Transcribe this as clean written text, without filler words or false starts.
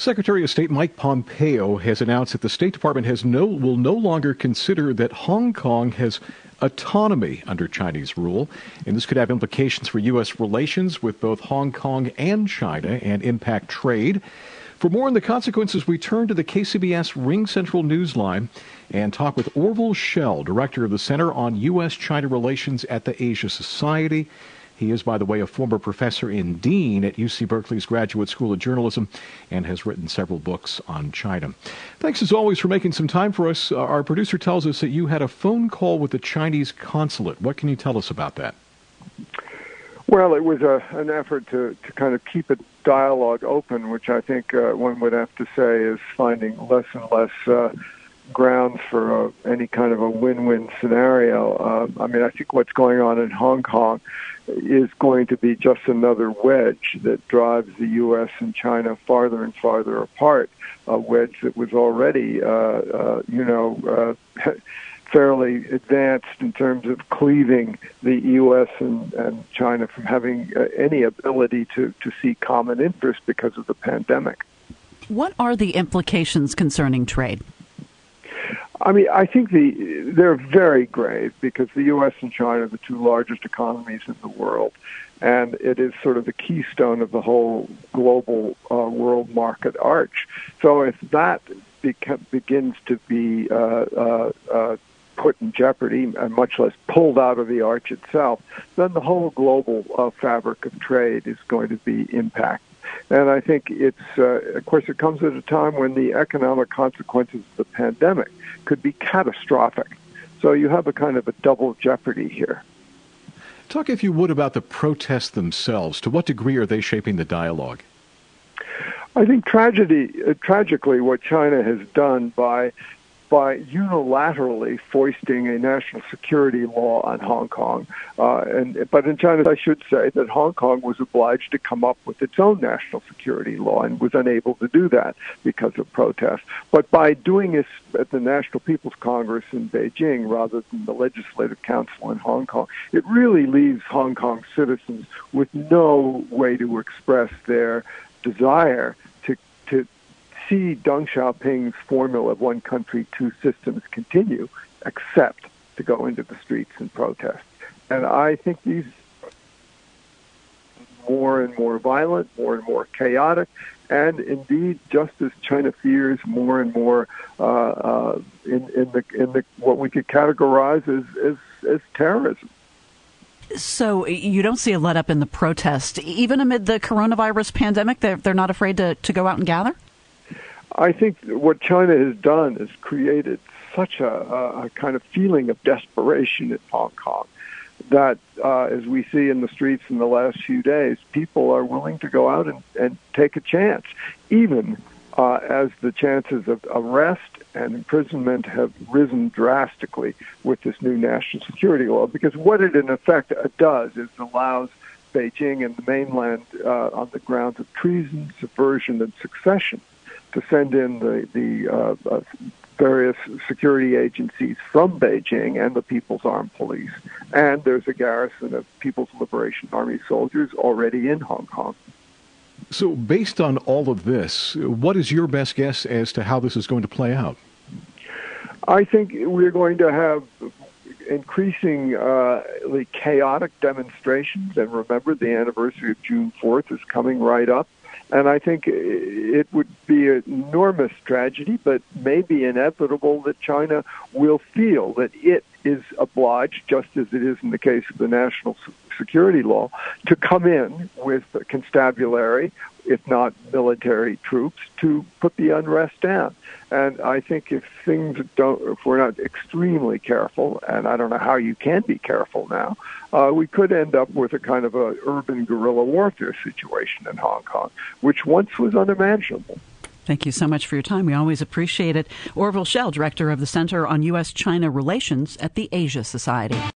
Secretary of State Mike Pompeo has announced that the State Department will no longer consider that Hong Kong has autonomy under Chinese rule, and this could have implications for U.S. relations with both Hong Kong and China and impact trade. For more on the consequences, we turn to the KCBS Ring Central Newsline and talk with Orville Schell, director of the Center on U.S.-China Relations at the Asia Society. He is, by the way, a former professor and dean at UC Berkeley's Graduate School of Journalism and has written several books on China. Thanks, as always, for making some time for us. Our producer tells us that you had a phone call with the Chinese consulate. What can you tell us about that? Well, it was an effort to kind of keep a dialogue open, which I think one would have to say is finding less and less grounds for any kind of a win-win scenario. I think what's going on in Hong Kong is going to be just another wedge that drives the U.S. and China farther and farther apart, a wedge that was already, fairly advanced in terms of cleaving the U.S. and China from having any ability to see common interest because of the pandemic. What are the implications concerning trade? I think they're very grave because the U.S. and China are the two largest economies in the world, and it is sort of the keystone of the whole global world market arch. So if that begins to be put in jeopardy, and much less pulled out of the arch itself, then the whole global fabric of trade is going to be impacted. And I think of course, it comes at a time when the economic consequences of the pandemic could be catastrophic. So you have a kind of a double jeopardy here. Talk, if you would, about the protests themselves. To what degree are they shaping the dialogue? I think tragically, what China has done by unilaterally foisting a national security law on Hong Kong. But in China, I should say that Hong Kong was obliged to come up with its own national security law and was unable to do that because of protests. But by doing this at the National People's Congress in Beijing rather than the Legislative Council in Hong Kong, it really leaves Hong Kong citizens with no way to express their desire to see Deng Xiaoping's formula of one country, two systems continue, except to go into the streets and protest. And I think these more and more violent, more and more chaotic, and indeed, just as China fears, more and more in the what we could categorize as terrorism. So you don't see a let-up in the protest, even amid the coronavirus pandemic? They're not afraid to go out and gather? I think what China has done is created such a kind of feeling of desperation in Hong Kong that, as we see in the streets in the last few days, people are willing to go out and take a chance, even as the chances of arrest and imprisonment have risen drastically with this new national security law. Because what it in effect does is allows Beijing and the mainland on the grounds of treason, subversion, and succession to send in the various security agencies from Beijing and the People's Armed Police. And there's a garrison of People's Liberation Army soldiers already in Hong Kong. So based on all of this, what is your best guess as to how this is going to play out? I think we're going to have increasingly chaotic demonstrations. And remember, the anniversary of June 4th is coming right up. And I think it would be an enormous tragedy, but maybe inevitable, that China will feel that it is obliged, just as it is in the case of the national security law, to come in with constabulary, if not military troops, to put the unrest down. And I think if we're not extremely careful, and I don't know how you can be careful now, we could end up with a kind of a urban guerrilla warfare situation in Hong Kong, which once was unimaginable. Thank you so much for your time. We always appreciate it. Orville Schell, director of the Center on U.S.-China Relations at the Asia Society.